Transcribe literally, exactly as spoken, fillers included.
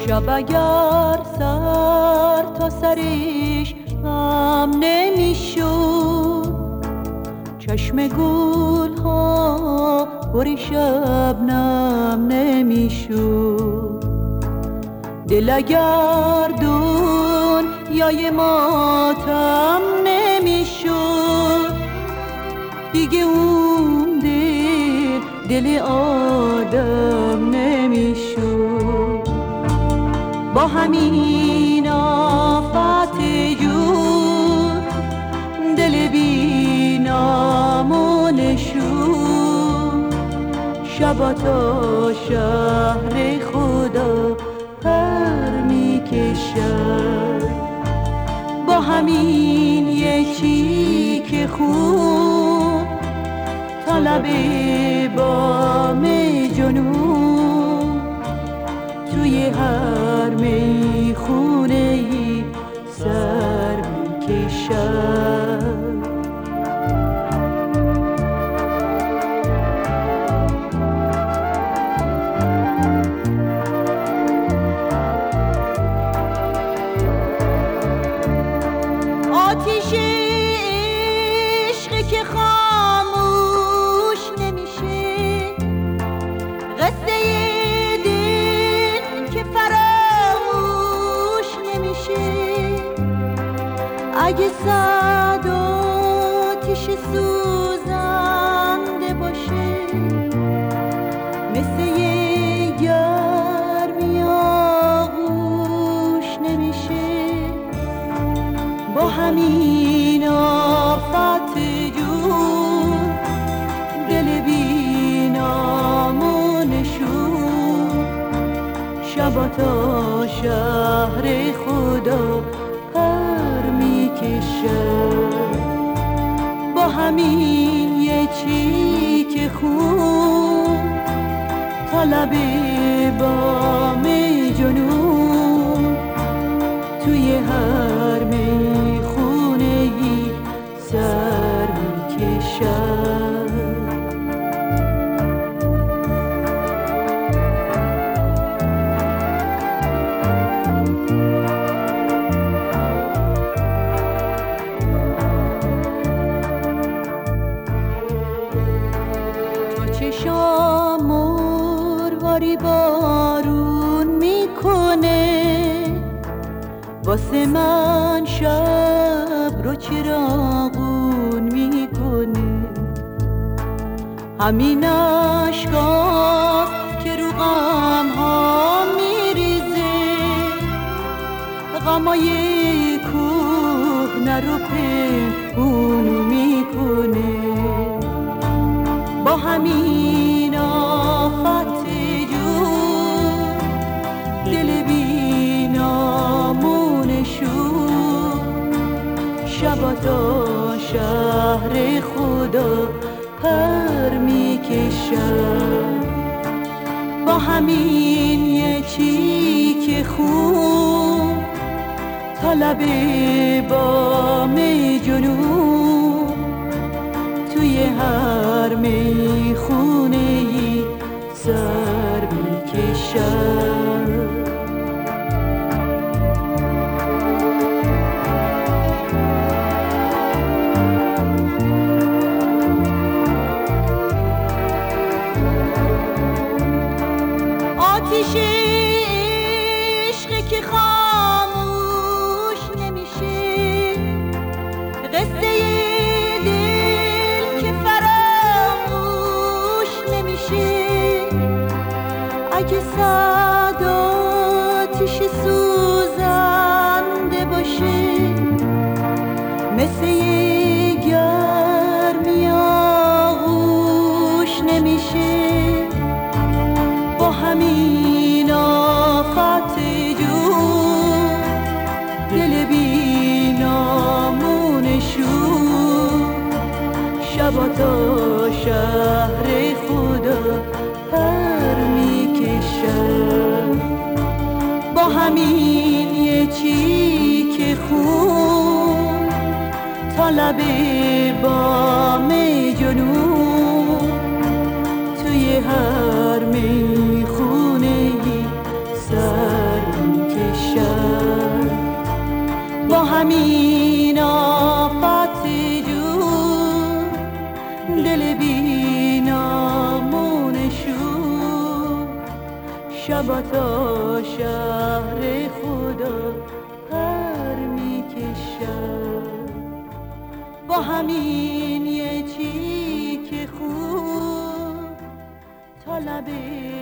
شب اگر سر تا سرش غم نمیشد، چشم گل ها پر شبنم نمیشد. دل اگر دنیای ماتم نمیشد، دیگه اون دل دل آدم نمیشد. با همین آفت جون دل بی نام و نشون، شبا تا شهر خدا پر میکشد. با همین یکی که خون تا لب بام جنون، توی هر میخونه‌ای سر میکشد. آتیش عشقی که خاموش نمیشه، قصه دل که فراموش نمیشه. اگه صد آتیش سوزنده باشه، مثل یه گرمی آغوش نمیشه. با همین آفت جون دل بی نام و نشون، شبا تا شهر خدا پر میکشد. با همین یکی که خون تا لب بام جنون، توی هر میخونه‌ای سر میکشد. تو چشام مرواری بارون میکنه، واسه من شب رو چراغون میکنه. همین عشقاست که رو غم ها میریزه، غمای کهنه رو پنهون میکنه. با همین آفت جون دل بی نام و نشون، شبا تا شهر خدا پر میکشد. با همین یکی که خون تا لب بام جنون، توی هر میخونه‌ای سر میکشد. آتیش عشقی که خاموش نمیشه، قصه دل که فراموش نمیشه. اگه صد آتیش سوزنده باشه، مثل یه گرمی آغوش نمیشه. با همین آفت جون دل بی نام و نشون، شبا تا شهر خدا پر میکشد. با همین یکی که خون تا لب بام جنون، توی هر میخونه‌ای سر شب تا شهر خدا پر میکشم، با همین یه چیک خوب تا لب